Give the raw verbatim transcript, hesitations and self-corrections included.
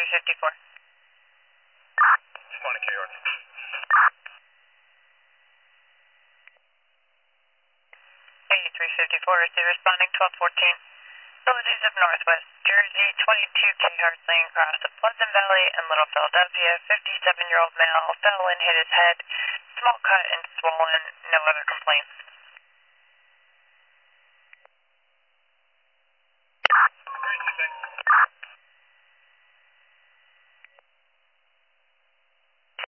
fifty-four. Good morning, K R. eighty-three fifty-four, is the responding twelve fourteen. Villages of Northwest Jersey, twenty-two Kehart Lane, across the Pleasant Valley and Little Philadelphia. fifty-seven-year-old male fell and hit his head. Small cut and swollen. No other complaints.